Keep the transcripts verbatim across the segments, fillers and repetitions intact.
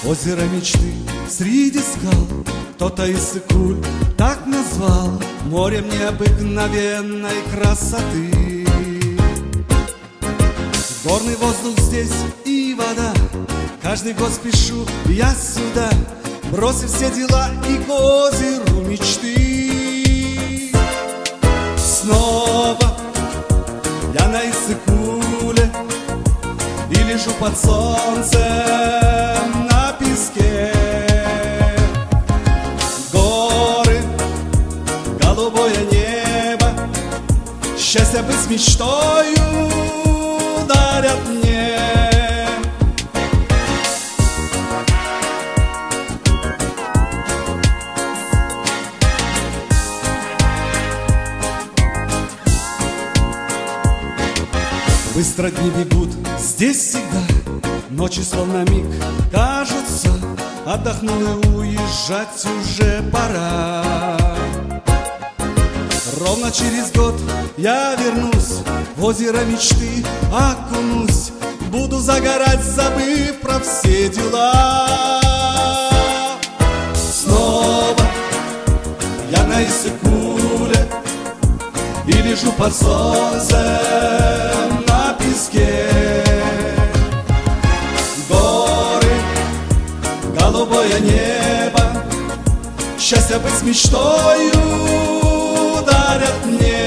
Озеро мечты среди скал, кто-то Иссык-Куль так назвал, морем необыкновенной красоты. Горный воздух здесь и вода, каждый год спешу я сюда, бросив все дела и к озеру мечты. Снова я на Иссык-Куле и лежу под солнцем на песке. Горы, голубое небо, счастье быть с мечтою дарят мне. Быстро дни бегут здесь всегда, ночи словно миг кажутся, отдохнул и уезжать уже пора. Ровно через год я вернусь, в озеро мечты окунусь, буду загорать, забыв про все дела. Снова я на Иссык-Куле и лежу под солнцем на песке. Горы, голубое небо, счастье быть с мечтою дарят мне.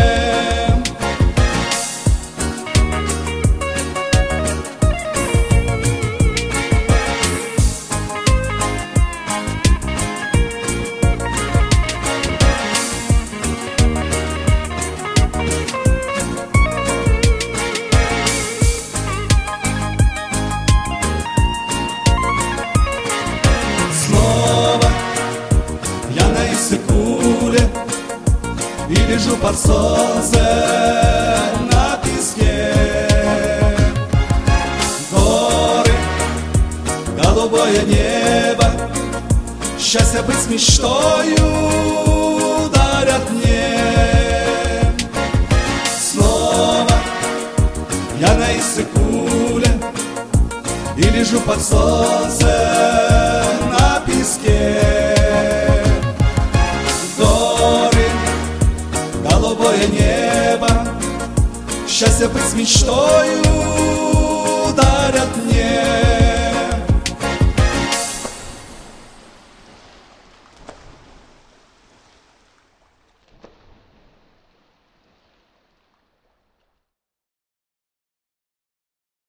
Иссык-Куле и лежу под солнцем на песке. Горы, голубое небо, счастье быть с мечтою дарят мне. Снова я на Иссык-Куле и лежу под солнцем на песке. Голубое небо, счастье быть с мечтою